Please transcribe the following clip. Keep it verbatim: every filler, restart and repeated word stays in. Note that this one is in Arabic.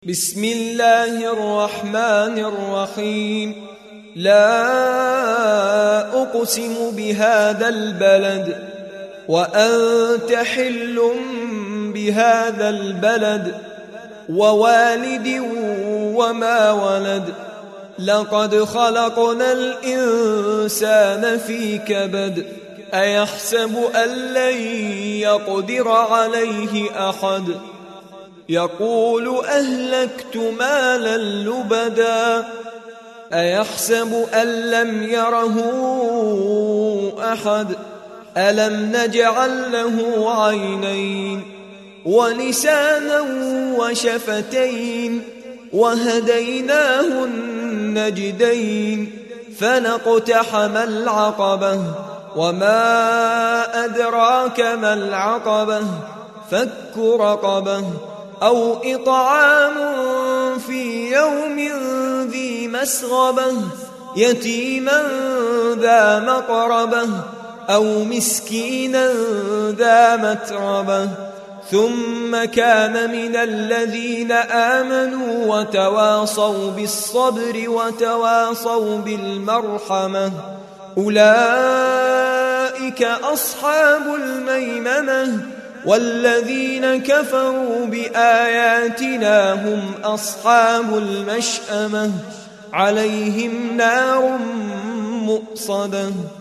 بسم الله الرحمن الرحيم. لا أقسم بهذا البلد وأنت حل بهذا البلد ووالد وما ولد. لقد خلقنا الإنسان في كبد. أيحسب أن لن يقدر عليه أحد. يقول أهلكت مالا لبدا. أيحسب أن لم يره أحد. ألم نجعل له عينين ولسانا وشفتين وهديناه النجدين فلاقتحم العقبة وما أدراك ما العقبة فك رقبة أو إطعام في يوم ذي مسغبة يتيما ذا مقربة أو مسكينا ذا متربة ثم كان من الذين آمنوا وتواصوا بالصبر وتواصوا بالمرحمة أولئك أصحاب الميمنة والذين كفروا بآياتنا هم أصحاب المشأمة عليهم نار مؤصدة.